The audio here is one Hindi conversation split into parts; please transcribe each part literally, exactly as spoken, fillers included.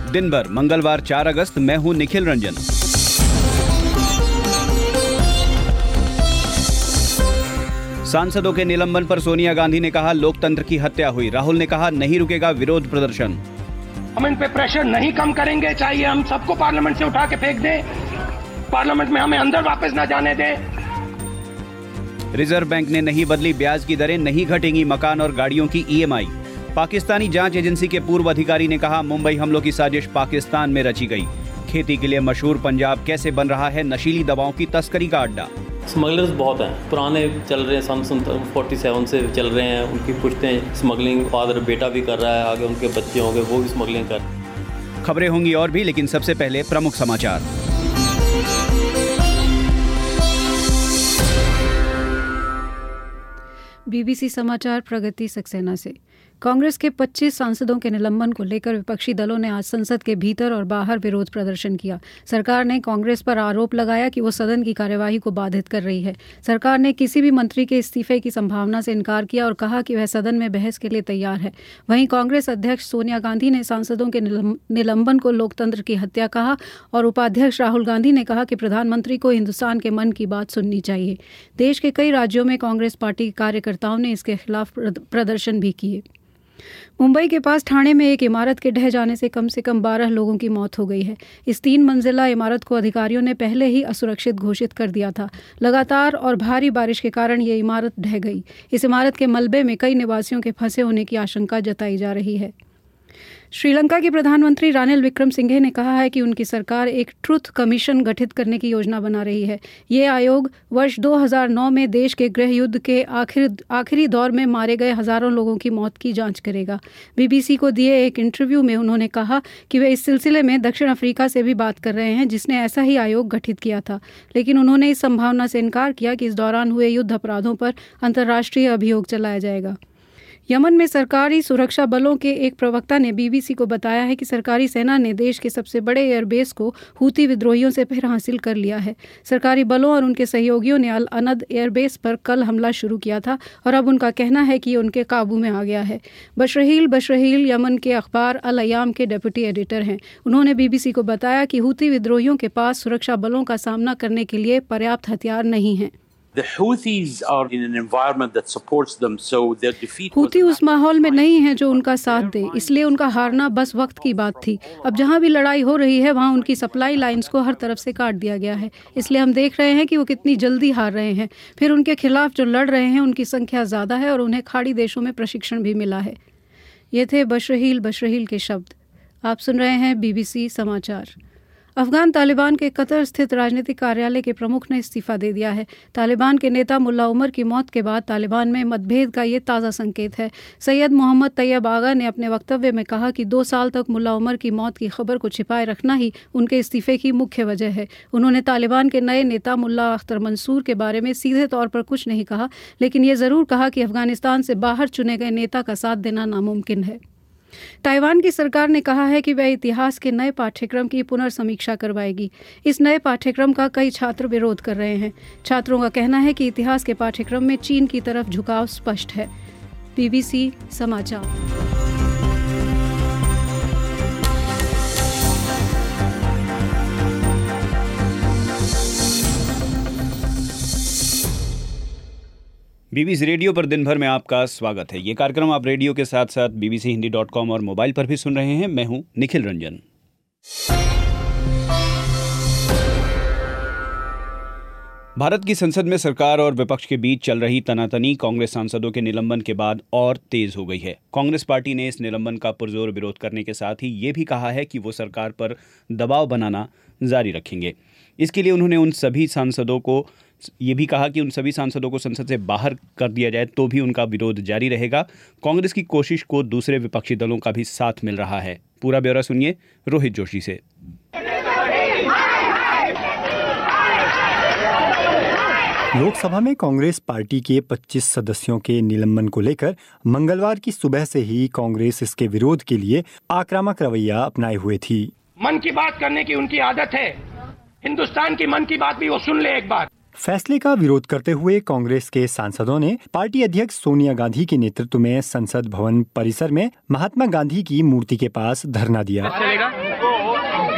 दिन भर मंगलवार चार अगस्त। मैं हूं निखिल रंजन। सांसदों के निलंबन पर सोनिया गांधी ने कहा लोकतंत्र की हत्या हुई। राहुल ने कहा नहीं रुकेगा विरोध प्रदर्शन। हम इन पे प्रेशर नहीं कम करेंगे, चाहिए हम सबको पार्लियामेंट से उठा के फेंक दें, पार्लियामेंट में हमें अंदर वापस ना जाने दें। रिजर्व बैंक ने नहीं बदली ब्याज की दरें, नहीं घटेंगी मकान और गाड़ियों की ईएमआई। पाकिस्तानी जांच एजेंसी के पूर्व अधिकारी ने कहा मुंबई हमलों की साजिश पाकिस्तान में रची गई। खेती के लिए मशहूर पंजाब कैसे बन रहा है नशीली दवाओं की तस्करी का अड्डा। स्मगलर्स बहुत हैं, पुराने चल रहे हैं, सन सन सैंतालीस से चल रहे हैं। उनकी पुश्ते हैं स्मगलिंग, फादर बेटा भी कर रहा है, आगे उनके बच्चे होंगे वो भी स्मगलिंग कर। खबरें होंगी और भी, लेकिन सबसे पहले प्रमुख समाचार। बीबीसी समाचार प्रगति सक्सेना से। कांग्रेस के पच्चीस सांसदों के निलंबन को लेकर विपक्षी दलों ने आज संसद के भीतर और बाहर विरोध प्रदर्शन किया। सरकार ने कांग्रेस पर आरोप लगाया कि वो सदन की कार्यवाही को बाधित कर रही है। सरकार ने किसी भी मंत्री के इस्तीफे की संभावना से इनकार किया और कहा कि वह सदन में बहस के लिए तैयार है। वहीं कांग्रेस अध्यक्ष सोनिया गांधी ने सांसदों के निलंबन को लोकतंत्र की हत्या कहा और उपाध्यक्ष राहुल गांधी ने कहा कि प्रधानमंत्री को हिंदुस्तान के मन की बात सुननी चाहिए। देश के कई राज्यों में कांग्रेस पार्टी के कार्यकर्ताओं ने इसके खिलाफ प्रदर्शन भी किए। मुंबई के पास ठाणे में एक इमारत के ढह जाने से कम से कम बारह लोगों की मौत हो गई है। इस तीन मंजिला इमारत को अधिकारियों ने पहले ही असुरक्षित घोषित कर दिया था। लगातार और भारी बारिश के कारण ये इमारत ढह गई। इस इमारत के मलबे में कई निवासियों के फंसे होने की आशंका जताई जा रही है। श्रीलंका के प्रधानमंत्री रानिल विक्रमसिंघे ने कहा है कि उनकी सरकार एक ट्रुथ कमीशन गठित करने की योजना बना रही है। ये आयोग वर्ष दो हज़ार नौ में देश के गृह युद्ध के आखिर आखिरी दौर में मारे गए हजारों लोगों की मौत की जांच करेगा। बीबीसी को दिए एक इंटरव्यू में उन्होंने कहा कि वे इस सिलसिले में दक्षिण अफ्रीका से भी बात कर रहे हैं, जिसने ऐसा ही आयोग गठित किया था, लेकिन उन्होंने इस संभावना से इनकार किया कि इस दौरान हुए युद्ध अपराधों पर अंतर्राष्ट्रीय अभियोग चलाया जाएगा। यमन में सरकारी सुरक्षा बलों के एक प्रवक्ता ने बीबीसी को बताया है कि सरकारी सेना ने देश के सबसे बड़े एयरबेस को हूती विद्रोहियों से फिर हासिल कर लिया है। सरकारी बलों और उनके सहयोगियों ने अल अनद एयरबेस पर कल हमला शुरू किया था और अब उनका कहना है कि ये उनके काबू में आ गया है। बशरहील बशरहील यमन के अखबार अल अयाम के डिप्टी एडिटर हैं। उन्होंने बीबीसी को बताया कि हूती विद्रोहियों के पास सुरक्षा बलों का सामना करने के लिए पर्याप्त हथियार नहीं हैं। हूती उस माहौल में नहीं है जो उनका साथ दे, इसलिए उनका हारना बस वक्त की बात थी। अब जहां भी लड़ाई हो रही है वहां उनकी सप्लाई लाइंस को हर तरफ से काट दिया गया है, इसलिए हम देख रहे हैं कि वो कितनी जल्दी हार रहे हैं। फिर उनके खिलाफ जो लड़ रहे हैं उनकी संख्या ज़्यादा है और उन्हें खाड़ी देशों में प्रशिक्षण भी मिला है। ये थे बशरहील बशरहील के शब्द। आप सुन रहे हैं बीबीसी समाचार। अफगान तालिबान के कतर स्थित राजनीतिक कार्यालय के प्रमुख ने इस्तीफा दे दिया है। तालिबान के नेता मुल्ला उमर की मौत के बाद तालिबान में मतभेद का ये ताज़ा संकेत है। सैयद मोहम्मद तैयब आगा ने अपने वक्तव्य में कहा कि दो साल तक मुल्ला उमर की मौत की खबर को छिपाए रखना ही उनके इस्तीफे की मुख्य वजह है। उन्होंने तालिबान के नए नेता मुल्ला अख्तर मंसूर के बारे में सीधे तौर पर कुछ नहीं कहा, लेकिन ये ज़रूर कहा कि अफगानिस्तान से बाहर चुने गए नेता का साथ देना नामुमकिन है। ताइवान की सरकार ने कहा है कि वह इतिहास के नए पाठ्यक्रम की पुनर्समीक्षा करवाएगी। इस नए पाठ्यक्रम का कई छात्र विरोध कर रहे हैं। छात्रों का कहना है कि इतिहास के पाठ्यक्रम में चीन की तरफ झुकाव स्पष्ट है। बीबीसी समाचार। बीबीसी रेडियो पर दिन भर में आपका स्वागत है। ये कार्यक्रम आप रेडियो के साथ साथ बीबीसी हिंदी डॉट कॉम और मोबाइल पर भी सुन रहे हैं। मैं हूं निखिल रंजन। भारत की संसद में सरकार और विपक्ष के बीच चल रही तनातनी कांग्रेस सांसदों के निलंबन के बाद और तेज हो गई है। कांग्रेस पार्टी ने इस निलंबन का पुरजोर विरोध करने के साथ ही ये भी कहा है कि वो सरकार पर दबाव बनाना जारी रखेंगे। इसके लिए उन्होंने उन सभी सांसदों को ये भी कहा कि उन सभी सांसदों को संसद से बाहर कर दिया जाए तो भी उनका विरोध जारी रहेगा। कांग्रेस की कोशिश को दूसरे विपक्षी दलों का भी साथ मिल रहा है। पूरा ब्यौरा सुनिए रोहित जोशी से। लोकसभा में कांग्रेस पार्टी के पच्चीस सदस्यों के निलंबन को लेकर मंगलवार की सुबह से ही कांग्रेस इसके विरोध के लिए आक्रामक रवैया अपनाए हुए थी। मन की बात करने की उनकी आदत है, हिंदुस्तान की मन की बात भी वो सुन ले एक बार। फैसले का विरोध करते हुए कांग्रेस के सांसदों ने पार्टी अध्यक्ष सोनिया गांधी के नेतृत्व में संसद भवन परिसर में महात्मा गांधी की मूर्ति के पास धरना दिया।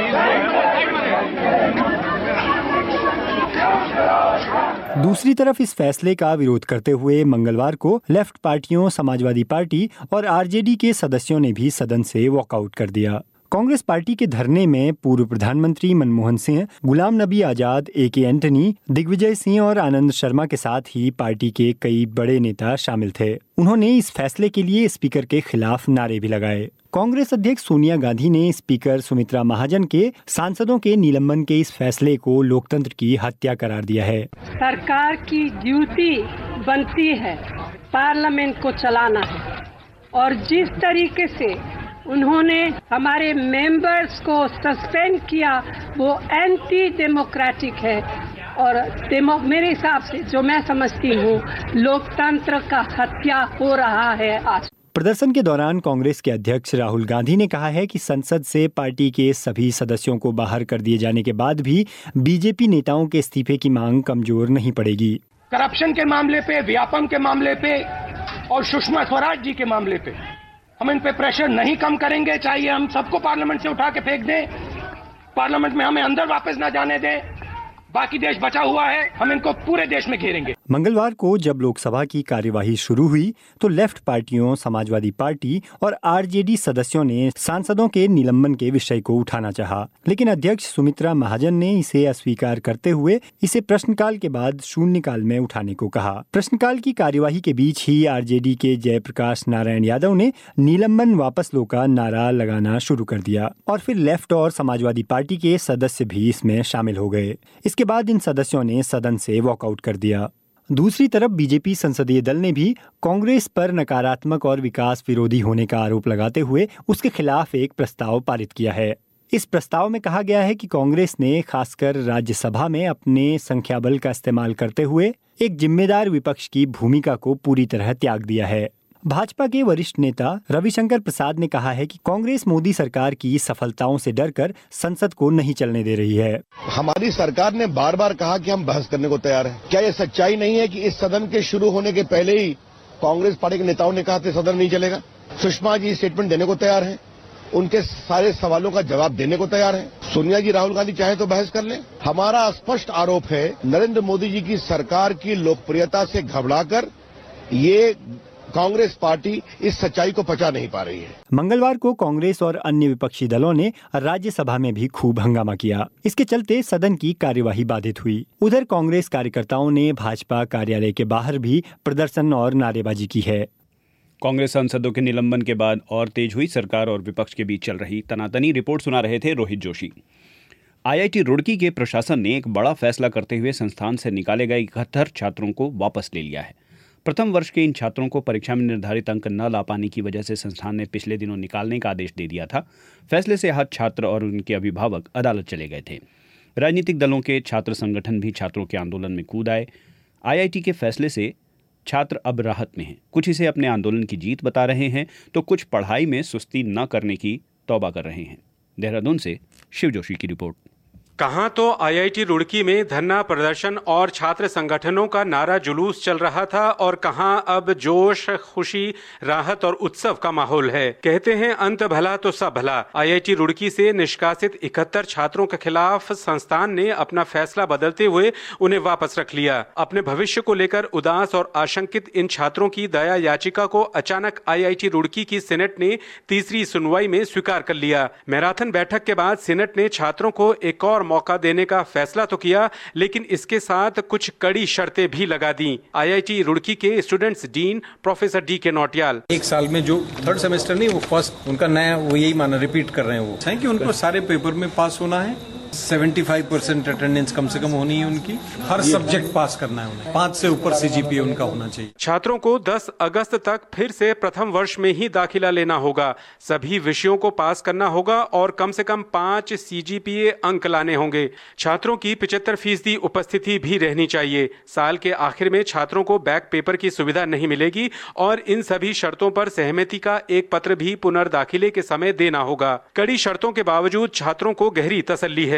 दूसरी तरफ इस फैसले का विरोध करते हुए मंगलवार को लेफ्ट पार्टियों समाजवादी पार्टी और आरजेडी के सदस्यों ने भी सदन से वॉकआउट कर दिया। कांग्रेस पार्टी के धरने में पूर्व प्रधानमंत्री मनमोहन सिंह, गुलाम नबी आजाद, ए के एंटनी, दिग्विजय सिंह और आनंद शर्मा के साथ ही पार्टी के कई बड़े नेता शामिल थे। उन्होंने इस फैसले के लिए स्पीकर के खिलाफ नारे भी लगाए। कांग्रेस अध्यक्ष सोनिया गांधी ने स्पीकर सुमित्रा महाजन के सांसदों के निलंबन के इस फैसले को लोकतंत्र की हत्या करार दिया है। सरकार की ड्यूटी बनती है पार्लियामेंट को चलाना है, और जिस तरीके से उन्होंने हमारे मेंबर्स को सस्पेंड किया वो एंटी डेमोक्रेटिक है, और डेमो मेरे हिसाब से जो मैं समझती हूँ लोकतंत्र का हत्या हो रहा है आज। प्रदर्शन के दौरान कांग्रेस के अध्यक्ष राहुल गांधी ने कहा है कि संसद से पार्टी के सभी सदस्यों को बाहर कर दिए जाने के बाद भी बीजेपी नेताओं के इस्तीफे की मांग कमजोर नहीं पड़ेगी। करप्शन के मामले पे, व्यापम के मामले पे और सुषमा स्वराज जी के मामले पे हम इन पे प्रेशर नहीं कम करेंगे। चाहिए हम सबको पार्लियामेंट से उठा के फेंक दें, पार्लियामेंट में हमें अंदर वापस ना जाने दें, बाकी देश बचा हुआ है, हम इनको पूरे देश में घेरेंगे। मंगलवार को जब लोकसभा की कार्यवाही शुरू हुई तो लेफ्ट पार्टियों, समाजवादी पार्टी और आरजेडी सदस्यों ने सांसदों के निलंबन के विषय को उठाना चाहा, लेकिन अध्यक्ष सुमित्रा महाजन ने इसे अस्वीकार करते हुए इसे प्रश्नकाल के बाद शून्यकाल में उठाने को कहा। प्रश्नकाल की कार्यवाही के बीच ही आरजेडी के जयप्रकाश नारायण यादव ने निलंबन वापस लो का नारा लगाना शुरू कर दिया, और फिर लेफ्ट और समाजवादी पार्टी के सदस्य भी इसमें शामिल हो गए। इसके बाद इन सदस्यों ने सदन से वॉकआउट कर दिया। दूसरी तरफ बीजेपी संसदीय दल ने भी कांग्रेस पर नकारात्मक और विकास विरोधी होने का आरोप लगाते हुए उसके खिलाफ एक प्रस्ताव पारित किया है। इस प्रस्ताव में कहा गया है कि कांग्रेस ने खासकर राज्यसभा में अपने संख्याबल का इस्तेमाल करते हुए एक जिम्मेदार विपक्ष की भूमिका को पूरी तरह त्याग दिया है। भाजपा के वरिष्ठ नेता रविशंकर प्रसाद ने कहा है कि कांग्रेस मोदी सरकार की सफलताओं से डरकर संसद को नहीं चलने दे रही है। हमारी सरकार ने बार बार कहा कि हम बहस करने को तैयार हैं। क्या ये सच्चाई नहीं है कि इस सदन के शुरू होने के पहले ही कांग्रेस पार्टी के नेताओं ने कहा कि सदन नहीं चलेगा? सुषमा जी स्टेटमेंट देने को तैयार हैं, उनके सारे सवालों का जवाब देने को तैयार हैं। सोनिया जी, राहुल गांधी चाहे तो बहस कर लें। हमारा स्पष्ट आरोप है नरेंद्र मोदी जी की सरकार की लोकप्रियता से घबराकर ये कांग्रेस पार्टी इस सच्चाई को पचा नहीं पा रही है। मंगलवार को कांग्रेस और अन्य विपक्षी दलों ने राज्यसभा में भी खूब हंगामा किया। इसके चलते सदन की कार्यवाही बाधित हुई। उधर कांग्रेस कार्यकर्ताओं ने भाजपा कार्यालय के बाहर भी प्रदर्शन और नारेबाजी की है। कांग्रेस सांसदों के निलंबन के बाद और तेज हुई सरकार और विपक्ष के बीच चल रही तनातनी। रिपोर्ट सुना रहे थे रोहित जोशी। आईआईटी रुड़की के प्रशासन ने एक बड़ा फैसला करते हुए संस्थान से निकाले गए इकहत्तर छात्रों को वापस ले लिया है। प्रथम वर्ष के इन छात्रों को परीक्षा में निर्धारित अंक न ला पाने की वजह से संस्थान ने पिछले दिनों निकालने का आदेश दे दिया था। फैसले से आहत छात्र और उनके अभिभावक अदालत चले गए थे। राजनीतिक दलों के छात्र संगठन भी छात्रों के आंदोलन में कूद आए। आईआईटी के फैसले से छात्र अब राहत में हैं। कुछ इसे अपने आंदोलन की जीत बता रहे हैं तो कुछ पढ़ाई में सुस्ती न करने की तौबा कर रहे हैं। देहरादून से शिव जोशी की रिपोर्ट। कहां तो आईआईटी रुड़की में धरना प्रदर्शन और छात्र संगठनों का नारा जुलूस चल रहा था और कहां अब जोश, खुशी, राहत और उत्सव का माहौल है। कहते हैं अंत भला तो सब भला। आईआईटी रुड़की से निष्कासित इकहत्तर छात्रों के खिलाफ संस्थान ने अपना फैसला बदलते हुए उन्हें वापस रख लिया। अपने भविष्य को लेकर उदास और आशंकित इन छात्रों की दया याचिका को अचानक आईआईटी रुड़की की सीनेट ने तीसरी सुनवाई में स्वीकार कर लिया। मैराथन बैठक के बाद सीनेट ने छात्रों को एक और मौका देने का फैसला तो किया, लेकिन इसके साथ कुछ कड़ी शर्तें भी लगा दी। आईआईटी रुड़की के स्टूडेंट्स डीन प्रोफेसर डी के नौटियाल। एक साल में जो थर्ड सेमेस्टर नहीं, वो फर्स्ट उनका नया वो यही माना रिपीट कर रहे हैं। वो है कि उनको सारे पेपर में पास होना है, पचहत्तर परसेंट अटेंडेंस कम से कम होनी है उनकी, हर सब्जेक्ट पास करना है उन्हें, पांच से ऊपर सीजीपीए उनका होना चाहिए। छात्रों को दस अगस्त तक फिर से प्रथम वर्ष में ही दाखिला लेना होगा। सभी विषयों को पास करना होगा और कम से कम पांच सीजीपीए अंक लाने होंगे। छात्रों की पिछहत्तर फीसदी उपस्थिति भी रहनी चाहिए। साल के आखिर में छात्रों को बैक पेपर की सुविधा नहीं मिलेगी और इन सभी शर्तों पर सहमति का एक पत्र भी पुनर्दाखिले के समय देना होगा। कड़ी शर्तों के बावजूद छात्रों को गहरी तसल्ली है।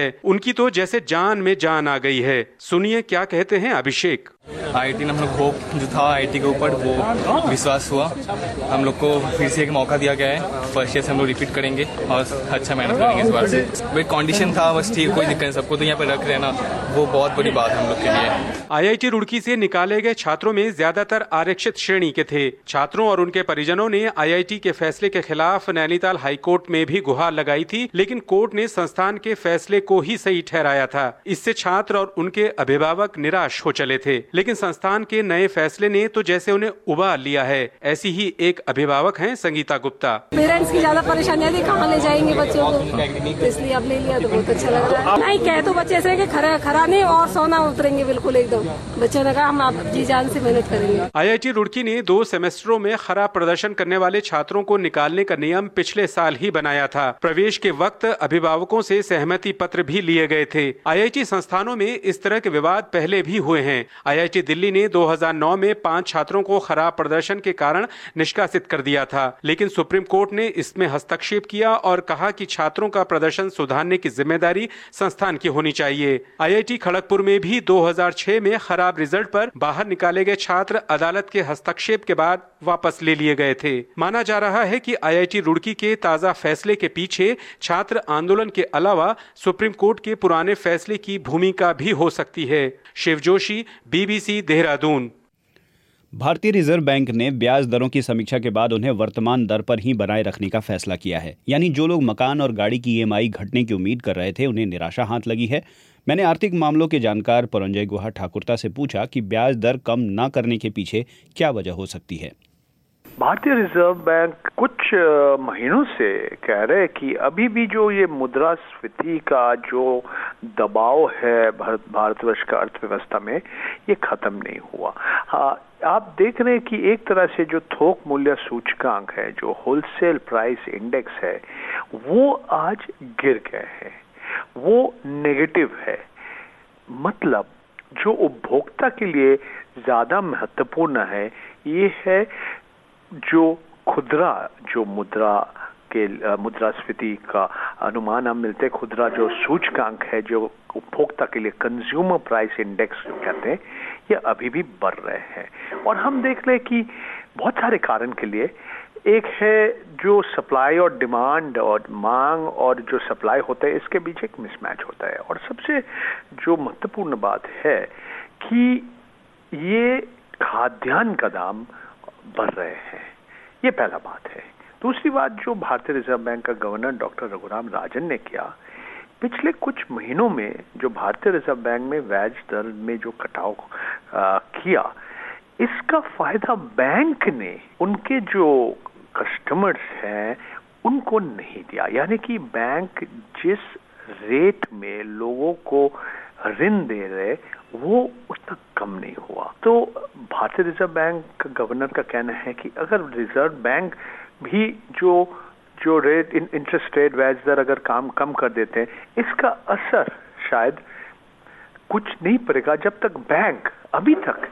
है। उनकी तो जैसे जान में जान आ गई है। सुनिए क्या कहते हैं अभिषेक। आईआईटी ने हम लोग होप जो था आईआईटी के ऊपर वो विश्वास हुआ, हम लोग को फिर से एक मौका दिया गया है। फर्स्ट ईयर से हम लोग रिपीट करेंगे और अच्छा मेहनत करेंगे इस बार से। वही कंडीशन था बस, ठीक, कोई दिक्कत नहीं, सबको तो यहाँ पे रख रहे ना, वो बहुत बड़ी बात है हम लोग के लिए। आईआईटी रुड़की से निकाले गए छात्रों में ज्यादातर आरक्षित श्रेणी के थे। छात्रों और उनके परिजनों ने आईआईटी के फैसले के खिलाफ नैनीताल हाईकोर्ट में भी गुहार लगाई थी, लेकिन कोर्ट ने संस्थान के फैसले को ही सही ठहराया था। इससे छात्र और उनके अभिभावक निराश हो चले थे, लेकिन संस्थान के नए फैसले ने तो जैसे उन्हें उबार लिया है। ऐसी ही एक अभिभावक हैं संगीता गुप्ता। पेरेंट्स की ज्यादा परेशानी है, कहाँ ले जाएंगे बच्चों को, इसलिए अब ले लिया तो बहुत अच्छा लग रहा है। नहीं कहे तो बच्चे ऐसे खरा खरा नहीं और सोना उतरेंगे बिल्कुल एकदम। बच्चों ने कहा हम आप जी जान से मेहनत करेंगे। आईआईटी रुड़की ने दो सेमेस्टरों में खराब प्रदर्शन करने वाले छात्रों को निकालने का नियम पिछले साल ही बनाया था। प्रवेश के वक्त अभिभावकों से सहमति पत्र भी लिए गए थे। आईआईटी संस्थानों में इस तरह के विवाद पहले भी हुए हैं। आईआईटी दिल्ली ने दो हज़ार नौ में पांच छात्रों को खराब प्रदर्शन के कारण निष्कासित कर दिया था, लेकिन सुप्रीम कोर्ट ने इसमें हस्तक्षेप किया और कहा कि छात्रों का प्रदर्शन सुधारने की जिम्मेदारी संस्थान की होनी चाहिए। आईआईटी खड़गपुर में भी दो हज़ार छह में खराब रिजल्ट पर बाहर निकाले गए छात्र अदालत के हस्तक्षेप के बाद वापस ले लिए गए थे। माना जा रहा है कि आईआईटी रुड़की के ताजा फैसले के पीछे छात्र आंदोलन के अलावा सुप्रीम कोर्ट के पुराने फैसले की भूमिका भी हो सकती है। शिव जोशी, बीबीसी देहरादून। भारतीय रिजर्व बैंक ने ब्याज दरों की समीक्षा के बाद उन्हें वर्तमान दर पर ही बनाए रखने का फैसला किया है। यानी जो लोग मकान और गाड़ी की ईएमआई घटने की उम्मीद कर रहे थे, उन्हें निराशा हाथ लगी है। मैंने आर्थिक मामलों के जानकार परंजय गुहा ठाकुरता से पूछा कि ब्याज दर कम न करने के पीछे क्या वजह हो सकती है। भारतीय रिजर्व बैंक कुछ महीनों से कह रहे कि अभी भी जो ये मुद्रास्फीति का जो दबाव है भारत भारतवर्ष का अर्थव्यवस्था में, ये खत्म नहीं हुआ। हाँ, आप देख रहे हैं कि एक तरह से जो थोक मूल्य सूचकांक है, जो होलसेल प्राइस इंडेक्स है, वो आज गिर गए हैं, वो नेगेटिव है। मतलब जो उपभोक्ता के लिए ज्यादा महत्वपूर्ण है, ये है जो खुदरा जो मुद्रा के मुद्रास्फीति का अनुमान हम मिलते हैं, खुदरा जो सूचकांक है, जो उपभोक्ता के लिए कंज्यूमर प्राइस इंडेक्स जो कहते हैं, ये अभी भी बढ़ रहे हैं। और हम देख रहे हैं कि बहुत सारे कारण के लिए, एक है जो सप्लाई और डिमांड और मांग और जो सप्लाई होता है, इसके बीच एक मिसमैच होता है। और सबसे जो महत्वपूर्ण बात है कि ये खाद्यान्न का दाम बढ़ रहे हैं, ये पहला बात है। दूसरी बात जो भारतीय रिजर्व बैंक का गवर्नर डॉक्टर रघुराम राजन ने किया, पिछले कुछ महीनों में जो भारतीय रिजर्व बैंक में ब्याज दर में जो कटाव आ, किया, इसका फायदा बैंक ने उनके जो कस्टमर्स हैं उनको नहीं दिया। यानी कि बैंक जिस रेट में लोगों को ऋण दे रहे, वो उतना कम नहीं हुआ। तो भारतीय रिजर्व बैंक गवर्नर का कहना है कि अगर रिजर्व बैंक भी जो जो रेट इंटरेस्ट रेट ब्याज दर अगर काम कम कर देते हैं, इसका असर शायद कुछ नहीं पड़ेगा, जब तक बैंक अभी तक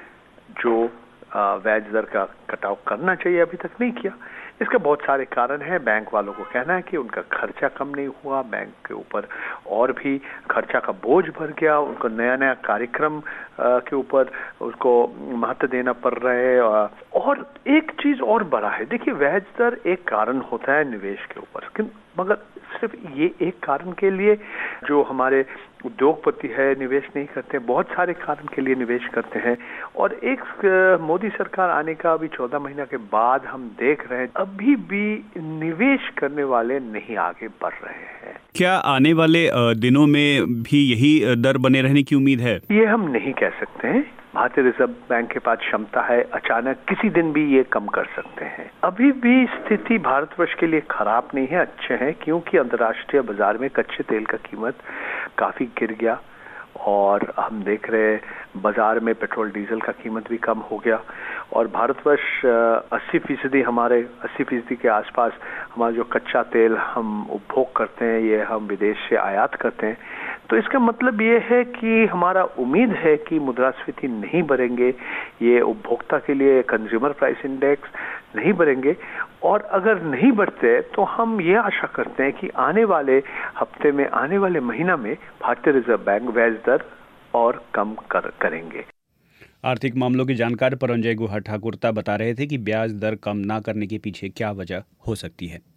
जो ब्याज दर का कटाव करना चाहिए अभी तक नहीं किया। इसके बहुत सारे कारण हैं। बैंक वालों को कहना है कि उनका खर्चा कम नहीं हुआ, बैंक के ऊपर और भी खर्चा का बोझ भर गया, उनको नया नया कार्यक्रम के ऊपर उसको महत्व देना पड़ रहा है। और एक चीज और बड़ा है, देखिए ब्याज दर एक कारण होता है निवेश के ऊपर, मगर सिर्फ ये एक कारण के लिए जो हमारे उद्योगपति है निवेश नहीं करते, बहुत सारे कारण के लिए निवेश करते हैं। और एक मोदी सरकार आने का अभी चौदह महीना के बाद हम देख रहे हैं, अभी भी निवेश करने वाले नहीं आगे बढ़ रहे हैं। क्या आने वाले दिनों में भी यही दर बने रहने की उम्मीद है? ये हम नहीं कह सकते हैं। भारतीय रिजर्व बैंक के पास क्षमता है, अचानक किसी दिन भी ये कम कर सकते हैं। अभी भी स्थिति भारतवर्ष के लिए खराब नहीं है, अच्छे हैं, क्योंकि अंतर्राष्ट्रीय बाजार में कच्चे तेल का कीमत काफी गिर गया और हम देख रहे हैं बाजार में पेट्रोल डीजल का कीमत भी कम हो गया। और भारतवर्ष अस्सी फीसदी हमारे अस्सी फीसदी के आसपास हमारा जो कच्चा तेल हम उपभोग करते हैं, ये हम विदेश से आयात करते हैं। तो इसका मतलब ये है कि हमारा उम्मीद है कि मुद्रास्फीति नहीं बढ़ेंगे, ये उपभोक्ता के लिए कंज्यूमर प्राइस इंडेक्स नहीं बढ़ेंगे, और अगर नहीं बढ़ते तो हम ये आशा करते हैं कि आने वाले हफ्ते में, आने वाले महीना में भारतीय रिजर्व बैंक ब्याज दर और कम कर करेंगे। आर्थिक मामलों की जानकार परंजय गुहा ठाकुरता बता रहे थे कि ब्याज दर कम ना करने के पीछे क्या वजह हो सकती है।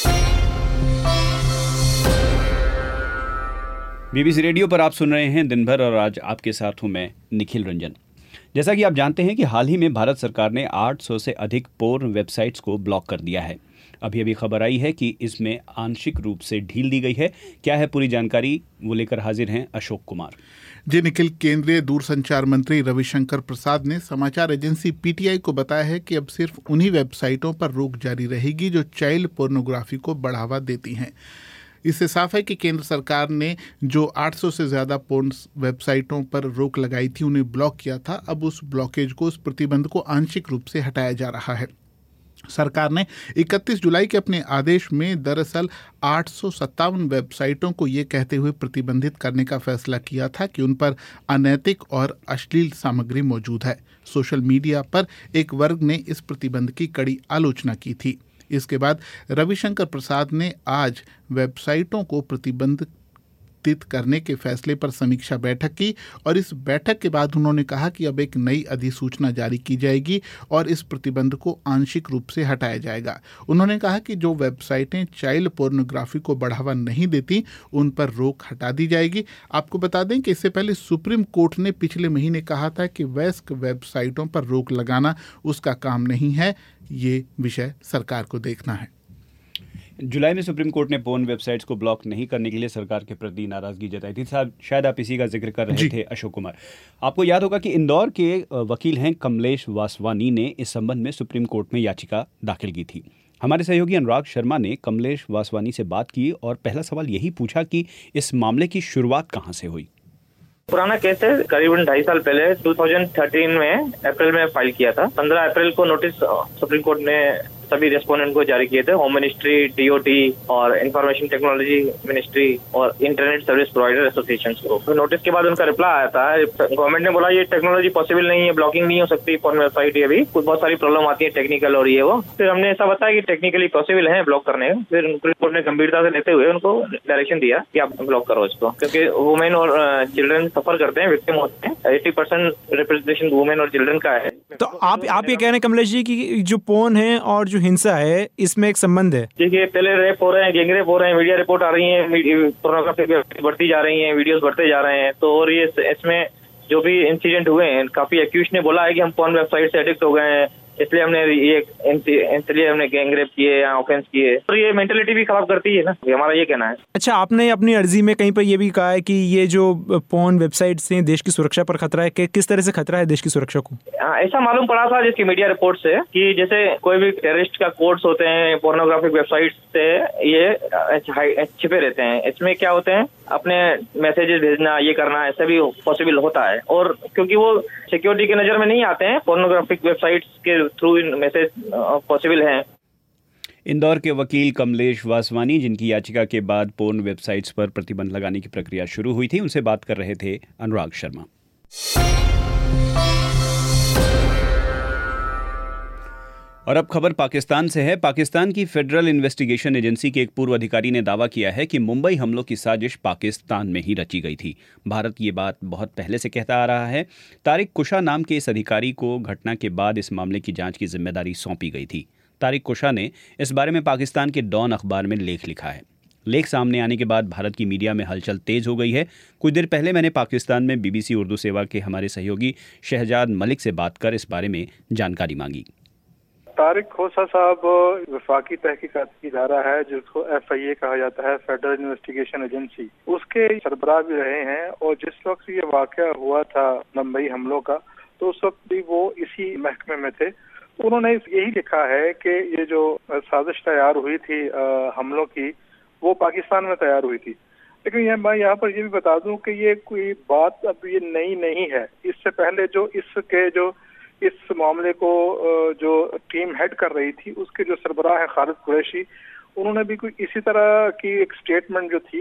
बीबीसी रेडियो पर आप सुन रहे हैं दिन भर, और आज आपके साथ हूं मैं निखिल रंजन। जैसा कि आप जानते हैं कि हाल ही में भारत सरकार ने आठ सौ से अधिक पोर्न वेबसाइट्स को ब्लॉक कर दिया है। अभी अभी खबर आई है कि इसमें आंशिक रूप से ढील दी गई है। क्या है पूरी जानकारी, वो लेकर हाजिर हैं अशोक कुमार। जी निखिल, केंद्रीय दूरसंचार मंत्री रविशंकर प्रसाद ने समाचार एजेंसी पीटीआई को बताया है कि अब सिर्फ उन्हीं वेबसाइटों पर रोक जारी रहेगी जो चाइल्ड पोर्नोग्राफी को बढ़ावा देती हैं। इससे साफ है कि केंद्र सरकार ने जो आठ सौ से ज़्यादा पोर्न वेबसाइटों पर रोक लगाई थी, उन्हें ब्लॉक किया था, अब उस ब्लॉकेज को, उस प्रतिबंध को आंशिक रूप से हटाया जा रहा है। सरकार ने इकतीस जुलाई के अपने आदेश में दरअसल आठ सौ सत्तावन वेबसाइटों को ये कहते हुए प्रतिबंधित करने का फैसला किया था कि उन पर अनैतिक और अश्लील सामग्री मौजूद है। सोशल मीडिया पर एक वर्ग ने इस प्रतिबंध की कड़ी आलोचना की थी। इसके बाद रविशंकर प्रसाद ने आज वेबसाइटों को प्रतिबंधित करने के फैसले पर समीक्षा बैठक की, और इस बैठक के बाद उन्होंने कहा कि अब एक नई अधिसूचना जारी की जाएगी और इस प्रतिबंध को आंशिक रूप से हटाया जाएगा। उन्होंने कहा कि जो वेबसाइटें चाइल्ड पोर्नोग्राफी को बढ़ावा नहीं देती, उन पर रोक हटा दी जाएगी। आपको बता दें कि इससे पहले सुप्रीम कोर्ट ने पिछले महीने कहा था कि वयस्क वेबसाइटों पर रोक लगाना उसका काम नहीं है, ये विषय सरकार को देखना है। जुलाई में सुप्रीम कोर्ट ने पोर्न वेबसाइट्स को ब्लॉक नहीं करने के लिए सरकार के प्रति नाराजगी जताई थी। साहब, शायद आप इसी का जिक्र कर रहे थे अशोक कुमार। आपको याद होगा कि इंदौर के वकील हैं कमलेश वासवानी ने इस संबंध में सुप्रीम कोर्ट में याचिका दाखिल की थी। हमारे सहयोगी अनुराग शर्मा ने कमलेश वासवानी से बात की और पहला सवाल यही पूछा कि इस मामले की शुरुआत कहाँ से हुई। पुराना केस है, करीबन ढाई साल पहले दो हज़ार तेरह में अप्रैल में फाइल किया था। पंद्रह अप्रैल को नोटिस सुप्रीम कोर्ट ने सभी रेस्पोंडेंट को जारी किए थे, होम मिनिस्ट्री, डीओटी और इंफॉर्मेशन टेक्नोलॉजी मिनिस्ट्री और इंटरनेट सर्विस प्रोवाइडर एसोसिएशन को। तो नोटिस के बाद उनका रिप्लाई आया था। गवर्नमेंट ने बोला ये टेक्नोलॉजी पॉसिबल नहीं है, ब्लॉकिंग नहीं हो सकती फोन वेबसाइट, ये भी कुछ बहुत सारी प्रॉब्लम आती है टेक्निकल और ये वो। फिर हमने ऐसा बताया कि टेक्निकली पॉसिबल है ब्लॉक करने का। फिर सुप्रीम कोर्ट ने गंभीरता से लेते हुए उनको डायरेक्शन दिया कि आप ब्लॉक करो इसको, क्योंकि वुमेन और चिल्ड्रन सफर करते हैं, विक्टिम होते हैं। एटी परसेंट रिप्रेजेंटेशन वुमेन और चिल्ड्रन का है। तो आप आप ये कह रहे हैं कमलेश जी की जो पोर्न है और जो हिंसा है इसमें एक संबंध है? देखिए, पहले रेप हो रहे हैं, गैंग रेप हो रहे हैं, मीडिया रिपोर्ट आ रही है, पोर्नोग्राफी बढ़ती जा रही है, वीडियोस बढ़ते जा रहे हैं। तो और ये इसमें जो भी इंसिडेंट हुए हैं, काफी एक्यूज ने बोला है कि हम पोर्न वेबसाइट से एडिक्ट हो गए हैं, इसलिए हमने ये इसलिए हमने गैंग रेप किए या ऑफेंस किए। तो ये मेंटलिटी भी खराब करती है ना, हमारा ये कहना है। अच्छा, आपने अपनी अर्जी में कहीं पर ये भी कहा है कि ये जो पोर्न वेबसाइट से देश की सुरक्षा पर खतरा है, कि किस तरह से खतरा है देश की सुरक्षा को? ऐसा मालूम पड़ा था जिसकी मीडिया रिपोर्ट से कि जैसे कोई भी टेररिस्ट का कोड्स होते हैं पोर्नोग्राफिक वेबसाइट से, ये छिपे रहते हैं। इसमें क्या होते हैं, अपने मैसेजेस भेजना, ये करना, ऐसा भी पॉसिबल होता है। और क्योंकि वो सिक्योरिटी के नजर में नहीं आते हैं, पोर्नोग्राफिक वेबसाइट्स के थ्रू मैसेज पॉसिबल है। इंदौर के वकील कमलेश वासवानी, जिनकी याचिका के बाद पोर्न वेबसाइट्स पर प्रतिबंध लगाने की प्रक्रिया शुरू हुई थी, उनसे बात कर रहे थे अनुराग शर्मा। और अब खबर पाकिस्तान से है। पाकिस्तान की फेडरल इन्वेस्टिगेशन एजेंसी के एक पूर्व अधिकारी ने दावा किया है कि मुंबई हमलों की साजिश पाकिस्तान में ही रची गई थी। भारत ये बात बहुत पहले से कहता आ रहा है। तारिक कुशा नाम के इस अधिकारी को घटना के बाद इस मामले की जांच की जिम्मेदारी सौंपी गई थी। तारिक कुशा ने इस बारे में पाकिस्तान के डॉन अखबार में लेख लिखा है। लेख सामने आने के बाद भारत की मीडिया में हलचल तेज हो गई है। कुछ देर पहले मैंने पाकिस्तान में बीबीसी उर्दू सेवा के हमारे सहयोगी शहजाद मलिक से बात कर इस बारे में जानकारी मांगी। तारिक खोसा साहब वफाकी तहकीकात की इदारा है जिसको एफ आई ए कहा जाता है, फेडरल इन्वेस्टिगेशन एजेंसी, उसके सरबराह भी रहे हैं। और जिस वक्त ये वाकया हुआ था मुंबई हमलों का, तो उस वक्त भी वो इसी महकमे में थे। तो उन्होंने यही लिखा है कि ये जो साजिश तैयार हुई थी आ, हमलों की, वो पाकिस्तान में तैयार हुई थी। लेकिन यह मैं यहाँ पर ये भी बता दूं कि ये कोई बात अब ये नई नहीं है। इससे पहले जो इसके जो इस मामले को जो टीम हेड कर रही थी, उसके जो सरबराह है खालिद कुरैशी, उन्होंने भी कोई इसी तरह की एक स्टेटमेंट जो थी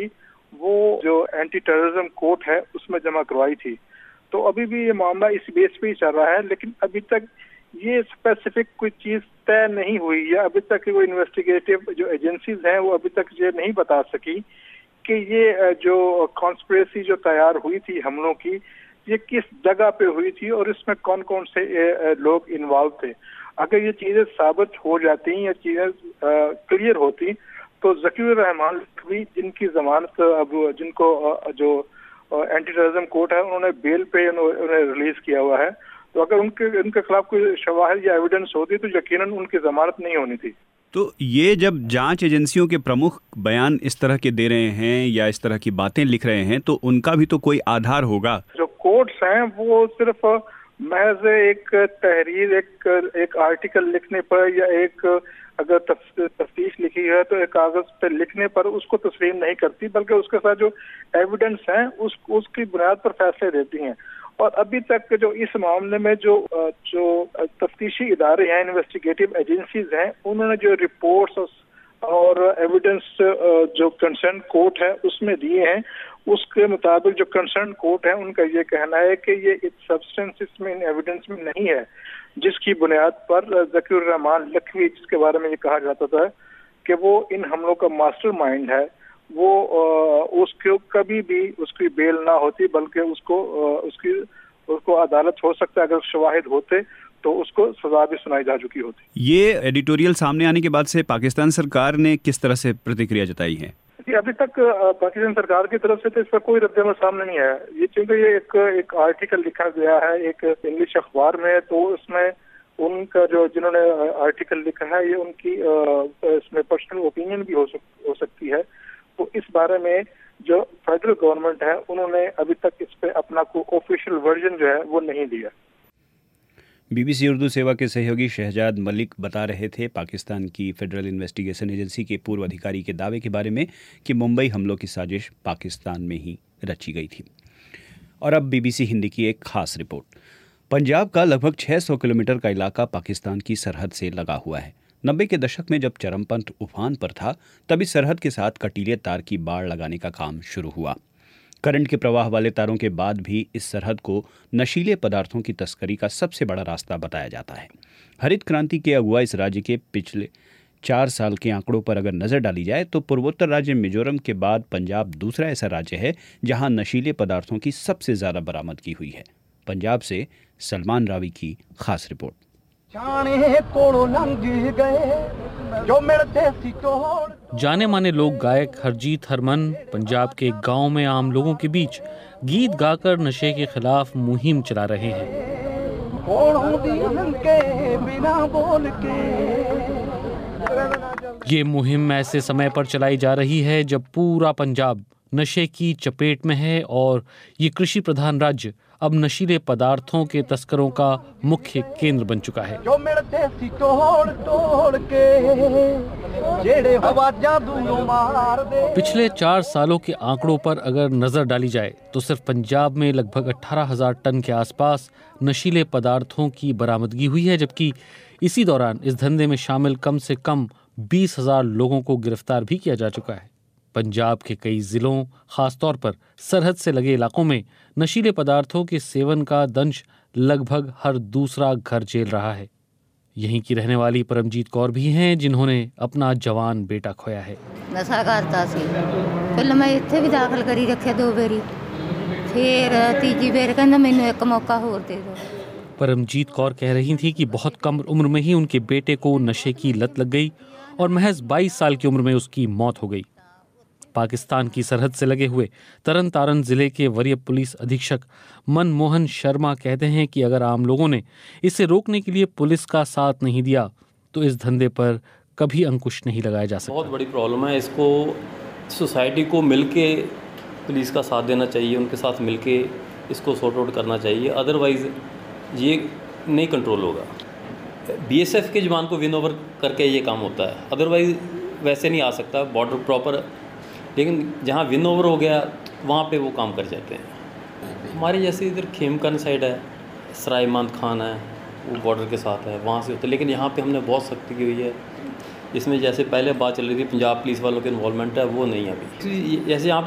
वो जो एंटी टेररिज्म कोर्ट है उसमें जमा करवाई थी। तो अभी भी ये मामला इस बेस पे ही चल रहा है, लेकिन अभी तक ये स्पेसिफिक कोई चीज तय नहीं हुई है। अभी तक वो इन्वेस्टिगेटिव जो एजेंसीज हैं वो अभी तक ये नहीं बता सकी कि ये जो कॉन्स्पिरेसी जो तैयार हुई थी हमलों की, ये किस जगह पे हुई थी और इसमें कौन कौन से लोग इन्वॉल्व थे। अगर ये चीजें साबित हो जाती या चीजें क्लियर होती तो ज़कीर रहमान लखवी जिनकी जमानत अब जिनको जो एंटी टेररिज्म कोर्ट है उन्होंने बेल पे उन्हें रिलीज किया हुआ है, तो अगर उनके उनके खिलाफ कोई शवाहिद या एविडेंस होती तो यकीनन उनकी जमानत नहीं होनी थी। तो ये जब जांच एजेंसियों के प्रमुख बयान इस तरह के दे रहे हैं या इस तरह की बातें लिख रहे हैं तो उनका भी तो कोई आधार होगा। जो कोर्ट्स हैं वो सिर्फ महज एक तहरीर, एक एक आर्टिकल लिखने पर या एक अगर तफ्तीश लिखी है तो एक कागज पर लिखने पर उसको तस्लीम नहीं करती, बल्कि उसके साथ जो एविडेंस है उस उसकी बुनियाद पर फैसले देती हैं। और अभी तक जो इस मामले में जो जो तफ्तीशी इदारे हैं, इन्वेस्टिगेटिव एजेंसीज हैं, उन्होंने जो रिपोर्ट्स और एविडेंस जो कंसर्न कोर्ट है उसमें दिए हैं, उसके मुताबिक जो कंसर्न कोर्ट है उनका ये कहना है कि ये इस सब्सटेंस इसमें इन एविडेंस में नहीं है, जिसकी बुनियाद पर ज़कीर रहमान लखवी जिसके बारे में ये कहा जाता था कि वो इन हमलों का मास्टरमाइंड है, वो उसको कभी भी उसकी बेल ना होती, बल्कि उसको उसकी उसको अदालत हो सकता है अगर शवाहिद होते तो उसको सजा भी सुनाई जा चुकी होती। ये एडिटोरियल सामने आने के बाद से पाकिस्तान सरकार ने किस तरह से प्रतिक्रिया जताई है? अभी तक पाकिस्तान सरकार की तरफ से तो इस पर कोई रद्द-ए-अमल सामने नहीं है। ये चूंकि ये एक एक आर्टिकल लिखा गया है एक इंग्लिश अखबार में, तो उसमें उनका जो जिन्होंने आर्टिकल लिखा है ये उनकी इसमें पर्सनल ओपिनियन भी हो सक, हो सकती है। तो इस बारे में जो फेडरल गवर्नमेंट है उन्होंने अभी तक इस पे अपना कोई ऑफिशियल वर्जन जो है वो नहीं दिया। बीबीसी उर्दू सेवा के सहयोगी शहजाद मलिक बता रहे थे पाकिस्तान की फेडरल इन्वेस्टिगेशन एजेंसी के पूर्व अधिकारी के दावे के बारे में कि मुंबई हमलों की साजिश पाकिस्तान में ही रची गई थी। और अब बीबीसी हिंदी की एक खास रिपोर्ट। पंजाब का लगभग छह सौ किलोमीटर का इलाका पाकिस्तान की सरहद से लगा हुआ है। नब्बे के दशक में जब चरमपंथ उफान पर था तब इस सरहद के साथ कटीले तार की बाड़ लगाने का काम शुरू हुआ। करंट के प्रवाह वाले तारों के बाद भी इस सरहद को नशीले पदार्थों की तस्करी का सबसे बड़ा रास्ता बताया जाता है। हरित क्रांति के अगुआ इस राज्य के पिछले चार साल के आंकड़ों पर अगर नजर डाली जाए तो पूर्वोत्तर राज्य मिजोरम के बाद पंजाब दूसरा ऐसा राज्य है जहां नशीले पदार्थों की सबसे ज्यादा बरामदगी हुई है। पंजाब से सलमान रावी की खास रिपोर्ट। जाने माने लोक गायक हरजीत हरमन पंजाब के गांव में आम लोगों के बीच गीत गाकर नशे के खिलाफ मुहिम चला रहे हैं। ये मुहिम ऐसे समय पर चलाई जा रही है जब पूरा पंजाब नशे की चपेट में है और ये कृषि प्रधान राज्य अब नशीले पदार्थों के तस्करों का मुख्य केंद्र बन चुका है। पिछले चार सालों के आंकड़ों पर अगर नजर डाली जाए तो सिर्फ पंजाब में लगभग अठारह हजार टन के आसपास नशीले पदार्थों की बरामदगी हुई है, जबकि इसी दौरान इस धंधे में शामिल कम से कम बीस हजार लोगों को गिरफ्तार भी किया जा चुका है। पंजाब के कई जिलों, खासतौर पर सरहद से लगे इलाकों में नशीले पदार्थों के सेवन का दंश लगभग हर दूसरा घर झेल रहा है। यहीं की रहने वाली परमजीत कौर भी हैं जिन्होंने अपना जवान बेटा खोया है। नशा करता सी, पहले मैं इत्थे भी दाखिल करी रखे दो बेरी, फिर तीजी बेर कहंदा मैनू एक मौका होर दे दो। परमजीत कौर कह रही थी कि बहुत कम उम्र में ही उनके बेटे को नशे की लत लग गई और महज बाईस साल की उम्र में उसकी मौत हो गई। पाकिस्तान की सरहद से लगे हुए तरन तारन जिले के वरीय पुलिस अधीक्षक मनमोहन शर्मा कहते हैं कि अगर आम लोगों ने इसे रोकने के लिए पुलिस का साथ नहीं दिया तो इस धंधे पर कभी अंकुश नहीं लगाया जा सकता। बहुत बड़ी प्रॉब्लम है, इसको सोसाइटी को मिलके पुलिस का साथ देना चाहिए, उनके साथ मिलके इसको सॉर्ट आउट करना चाहिए, अदरवाइज़ ये नहीं कंट्रोल होगा। बीएसएफ के जवान को विन ओवर करके ये काम होता है, अदरवाइज़ वैसे नहीं आ सकता बॉर्डर प्रॉपर। लेकिन जहाँ विन ओवर हो गया वहाँ पे वो काम कर जाते हैं। हमारे जैसे इधर खेमकन साइड है, सराय मांद खान है, वो बॉर्डर के साथ है, वहाँ से होता है। लेकिन यहाँ पे हमने बहुत सख्ती की हुई है। इसमें जैसे पहले बात चल रही थी पंजाब पुलिस वालों के इन्वॉल्वमेंट है, वो नहीं है अभी। जैसे यहाँ पे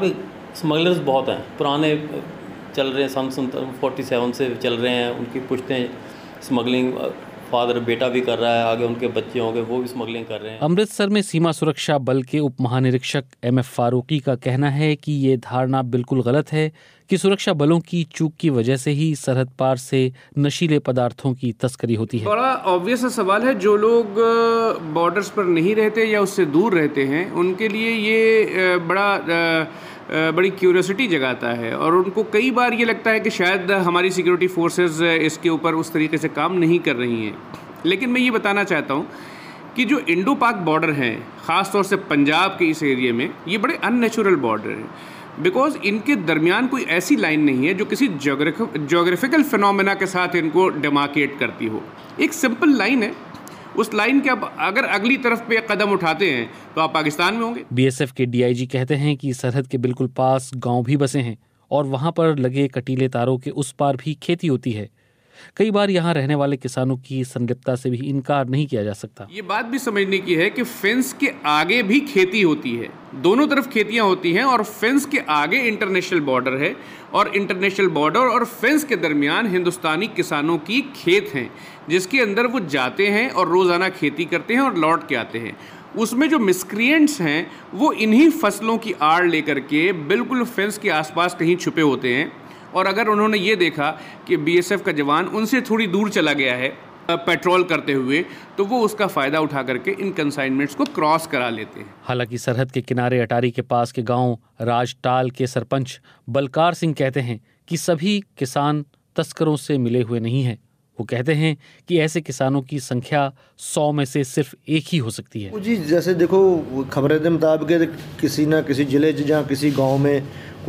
स्मगलर्स बहुत हैं, पुराने चल रहे हैं, सन फोर्टी सेवन से चल रहे हैं, उनकी पुश्तें स्मगलिंग, फादर बेटा भी कर रहा है, आगे उनके बच्चे होंगे वो भी स्मगलिंग कर रहे हैं। अमृतसर में सीमा सुरक्षा बल के उप महानिरीक्षक एम एफ फारूकी का कहना है कि ये धारणा बिल्कुल गलत है कि सुरक्षा बलों की चूक की वजह से ही सरहद पार से नशीले पदार्थों की तस्करी होती है। बड़ा ऑब्वियस सवाल है, जो लोग बॉर्डर्स पर नहीं रहते या उससे दूर रहते हैं उनके लिए ये बड़ा बड़ी क्यूरियोसिटी जगाता है, और उनको कई बार ये लगता है कि शायद हमारी सिक्योरिटी फोर्सेस इसके ऊपर उस तरीके से काम नहीं कर रही हैं। लेकिन मैं ये बताना चाहता हूँ कि जो इंडो पाक बॉर्डर हैं, ख़ास तौर से पंजाब के इस एरिया में, ये बड़े अननेचुरल बॉर्डर हैं, बिकॉज इनके दरमियान कोई ऐसी लाइन नहीं है जो किसी जोग्राफिकल फिनोमेना के साथ इनको डेमार्केट करती हो। एक सिंपल लाइन है, उस लाइन के आप अगर अगली तरफ पे कदम उठाते हैं तो आप पाकिस्तान में होंगे। बीएसएफ के डीआईजी कहते हैं कि सरहद के बिल्कुल पास गांव भी बसे हैं और वहां पर लगे कटीले तारों के उस पार भी खेती होती है। कई बार यहाँ रहने वाले किसानों की संलिप्तता से भी इनकार नहीं किया जा सकता। ये बात भी समझने की है कि फेंस के आगे भी खेती होती है, दोनों तरफ खेतियां होती हैं, और फेंस के आगे इंटरनेशनल बॉर्डर है, और इंटरनेशनल बॉर्डर और फेंस के दरमियान हिंदुस्तानी किसानों की खेत हैं, जिसके अंदर वो जाते हैं और रोज़ाना खेती करते हैं और लौट के आते हैं। उसमें जो मिसक्रिएंट्स हैं वो इन्हीं फसलों की आड़ लेकर के बिल्कुल फेंस के आसपास कहीं छुपे होते हैं, और अगर उन्होंने ये देखा कि बीएसएफ का जवान उनसे थोड़ी दूर चला गया है पेट्रोल करते हुए, तो वो उसका फ़ायदा उठा करके इन कंसाइनमेंट्स को क्रॉस करा लेते हैं। हालांकि सरहद के किनारे अटारी के पास के गांव राजटाल के सरपंच बलकार सिंह कहते हैं कि सभी किसान तस्करों से मिले हुए नहीं हैं। वो कहते हैं कि ऐसे किसानों की संख्या सौ में से सिर्फ एक ही हो सकती है। जी जैसे देखो, खबरें के मुताबिक किसी ना किसी जिले या किसी गांव में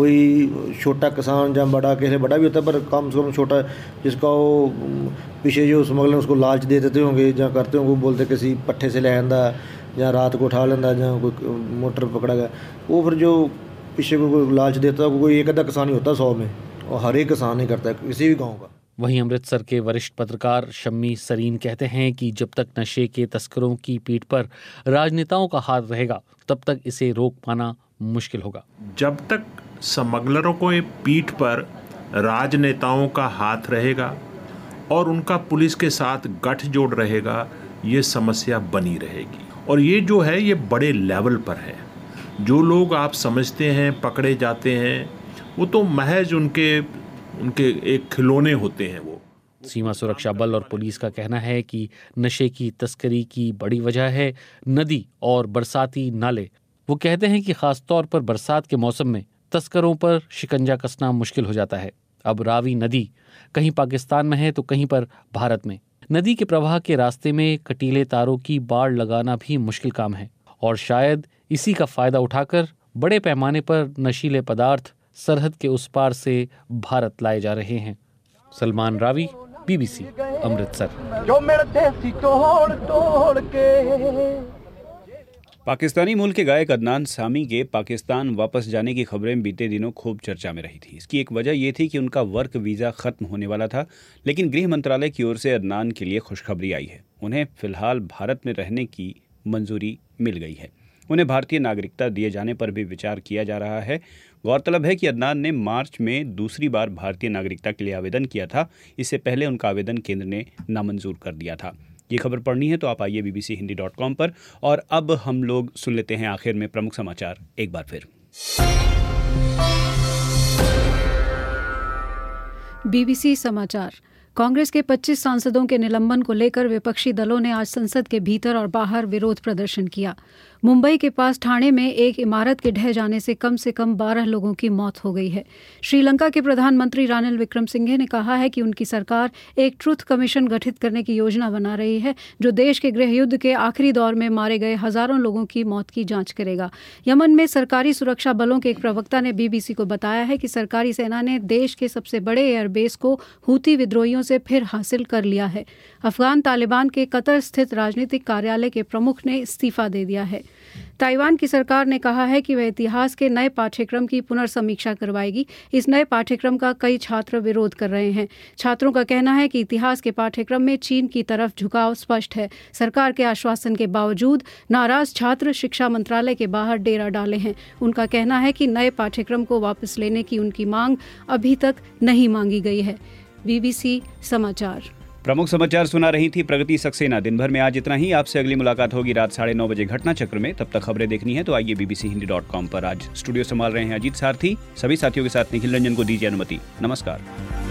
कोई छोटा किसान या बड़ा, किसी बड़ा भी होता है पर कम से कम छोटा, जिसका वो पीछे जो स्मगलर उसको लालच दे देते होंगे या करते होंगे, वो बोलते किसी पट्ठे से ले आंदा या रात को उठा लेंदा या कोई मोटर पकड़ा गया, वो फिर जो पीछे को लालच देता है, कोई एक आधा किसान ही होता सौ में, और हर एक किसान नहीं करता है किसी भी गाँव का। वहीं अमृतसर के वरिष्ठ पत्रकार शम्मी सरीन कहते हैं कि जब तक नशे के तस्करों की पीठ पर राजनेताओं का हाथ रहेगा तब तक इसे रोक पाना मुश्किल होगा। जब तक स्मगलरों को पीठ पर राजनेताओं का हाथ रहेगा और उनका पुलिस के साथ गठजोड़ रहेगा, ये समस्या बनी रहेगी। और ये जो है ये बड़े लेवल पर है। जो लोग आप समझते हैं पकड़े जाते हैं, वो तो महज उनके उनके एक खिलौने होते हैं। वो सीमा सुरक्षा बल और पुलिस का कहना है कि नशे की तस्करी की बड़ी वजह है नदी और बरसाती नाले। वो कहते हैं कि खासतौर पर बरसात के मौसम में तस्करों पर शिकंजा कसना मुश्किल हो जाता है। अब रावी नदी कहीं पाकिस्तान में है तो कहीं पर भारत में। नदी के प्रवाह के रास्ते में कटीले तारों की बाड़ लगाना भी मुश्किल काम है, और शायद इसी का फायदा उठाकर बड़े पैमाने पर नशीले पदार्थ सरहद के उस पार से भारत लाए जा रहे हैं। सलमान रावी, बीबीसी, अमृतसर। जो मेरे देसी तोड़ तोड़ के। पाकिस्तानी मूल के गायक अदनान सामी के पाकिस्तान वापस जाने की खबरें बीते दिनों खूब चर्चा में रही थी। इसकी एक वजह यह थी कि उनका वर्क वीज़ा ख़त्म होने वाला था, लेकिन गृह मंत्रालय की ओर से अदनान के लिए खुशखबरी आई है। उन्हें फ़िलहाल भारत में रहने की मंजूरी मिल गई है। उन्हें भारतीय नागरिकता दिए जाने पर भी विचार किया जा रहा है। गौरतलब है कि अदनान ने मार्च में दूसरी बार भारतीय नागरिकता के लिए आवेदन किया था। इससे पहले उनका आवेदन केंद्र ने नामंजूर कर दिया था। ये खबर पढ़नी है तो आप आइए बीबीसी हिंदी डॉट कॉम पर। और अब हम लोग सुन लेते हैं आखिर में प्रमुख समाचार एक बार फिर। बीबीसी समाचार। कांग्रेस के पच्चीस सांसदों के निलंबन को लेकर विपक्षी दलों ने आज संसद के भीतर और बाहर विरोध प्रदर्शन किया। मुंबई के पास ठाणे में एक इमारत के ढह जाने से कम से कम बारह लोगों की मौत हो गई है। श्रीलंका के प्रधानमंत्री रानिल विक्रमसिंघे ने कहा है कि उनकी सरकार एक ट्रुथ कमीशन गठित करने की योजना बना रही है, जो देश के गृह युद्ध के आखिरी दौर में मारे गए हजारों लोगों की मौत की जांच करेगा। यमन में सरकारी सुरक्षा बलों के एक प्रवक्ता ने बीबीसी को बताया है कि सरकारी सेना ने देश के सबसे बड़े एयरबेस को हूती विद्रोहियों से फिर हासिल कर लिया है। अफगान तालिबान के कतर स्थित राजनीतिक कार्यालय के प्रमुख ने इस्तीफा दे दिया है। ताइवान की सरकार ने कहा है कि वह इतिहास के नए पाठ्यक्रम की पुनर्समीक्षा करवाएगी। इस नए पाठ्यक्रम का कई छात्र विरोध कर रहे हैं। छात्रों का कहना है कि इतिहास के पाठ्यक्रम में चीन की तरफ झुकाव स्पष्ट है। सरकार के आश्वासन के बावजूद नाराज छात्र शिक्षा मंत्रालय के बाहर डेरा डाले हैं। उनका कहना है कि नए पाठ्यक्रम को वापस लेने की उनकी मांग अभी तक नहीं मांगी गई है। बीबीसी समाचार। प्रमुख समाचार सुना रही थी प्रगति सक्सेना। दिन भर में आज इतना ही। आपसे अगली मुलाकात होगी रात साढ़े नौ बजे घटना चक्र में। तब तक खबरें देखनी है तो आइए बीबीसी हिंदी डॉट कॉम पर। आज स्टूडियो संभाल रहे हैं अजीत सारथी। सभी साथियों के साथ निखिल रंजन को दीजिए अनुमति। नमस्कार।